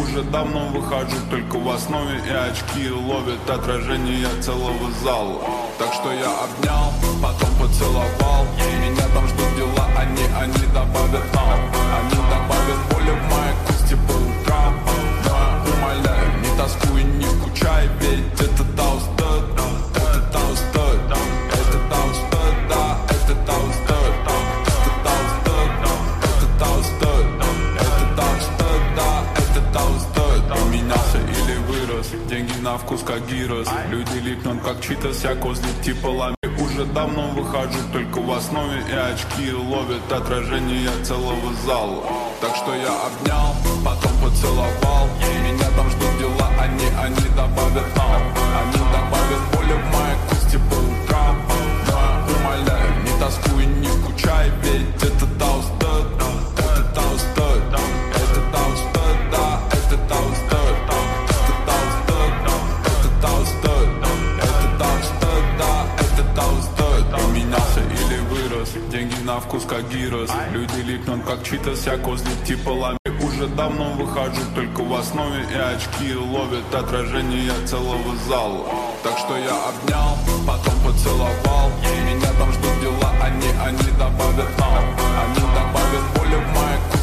уже давно выхожу только в основе, и очки ловят отражение целого зала. Так что я обнял, потом поцеловал. Меня там ждут дела, они добавят нам. Они добавят боли в моей кости по утрам. Но я умоляю, не тоскуй, не скучай, ведь это того стоит. Это того стоит, это того стоит, да, это того стоит. Это того стоит, это того стоит, это того стоит, да, это того стоит. Поменялся или вырос, деньги на вкус как гирос. Люди липнут как читас, я козли типа лами. Уже давно выхожу только в основе, и очки ловят отражение целого зала. Так что я обнял, потом поцеловал. Меня там ждут дела, они добавят нам. Они добавят боли в моей кости по утрам. Но я умоляю, не тоскуй, не скучай, ведь это того стоит. Это того стоит, это того стоит, да, это того стоит. Это того стоит, это того стоит, это того стоит, да, это того стоит. Поменялся или вырос, деньги на вкус как гирос. Люди липнут как читас, я козли типа лами. Уже давно выхожу только в основе, и очки ловят отражение целого зала. Так что я обнял, потом поцеловал. Меня там ждут дела, они добавят нам. Они добавят боли в моей